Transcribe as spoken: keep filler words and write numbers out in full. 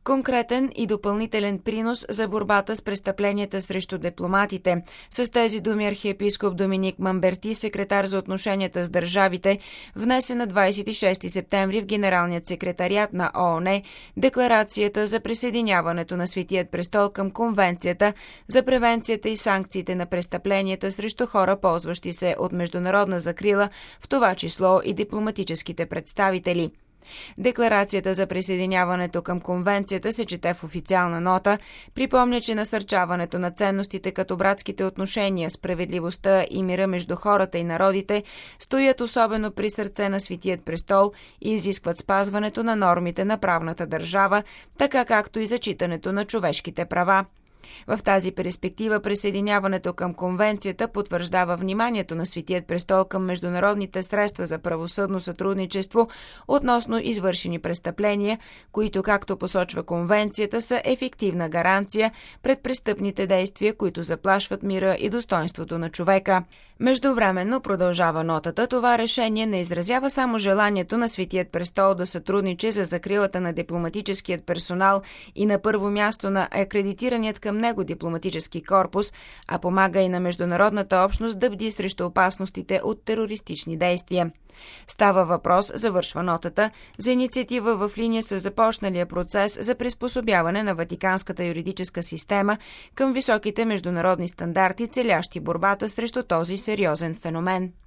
конкретен и допълнителен принос за борбата с престъпленията срещу дипломатите. С тези думи архиепископ Доминик Мамберти, секретар за отношенията с държавите, внесе на двадесет и шести септември в Генералният секретариат на ООН декларацията за присъединяването на Светият престол към Конвенцията за превенцията и санкциите на престъпленията срещу хора, ползващи се от международна закрила, в това число и дипломатическите представители. Декларацията за присъединяването към конвенцията се чете в официална нота, припомня, че насърчаването на ценностите като братските отношения, справедливостта и мира между хората и народите стоят особено при сърце на Светият престол и изискват спазването на нормите на правната държава, така както и зачитането на човешките права. В тази перспектива присъединяването към конвенцията потвърждава вниманието на Светият престол към международните средства за правосъдно сътрудничество относно извършени престъпления, които, както посочва конвенцията, са ефективна гаранция пред престъпните действия, които заплашват мира и достоинството на човека. Междувременно, продължава нотата, това решение не изразява само желанието на Светият престол да сътрудничи за закрилата на дипломатическият персонал и на първо място на акредитираният към него дипломатически корпус, а помага и на международната общност да бди срещу опасностите от терористични действия. Става въпрос, завършва нотата, за инициатива в линия с започналия процес за приспособяване на ватиканската юридическа система към високите международни стандарти, целящи борбата срещу този сериозен феномен.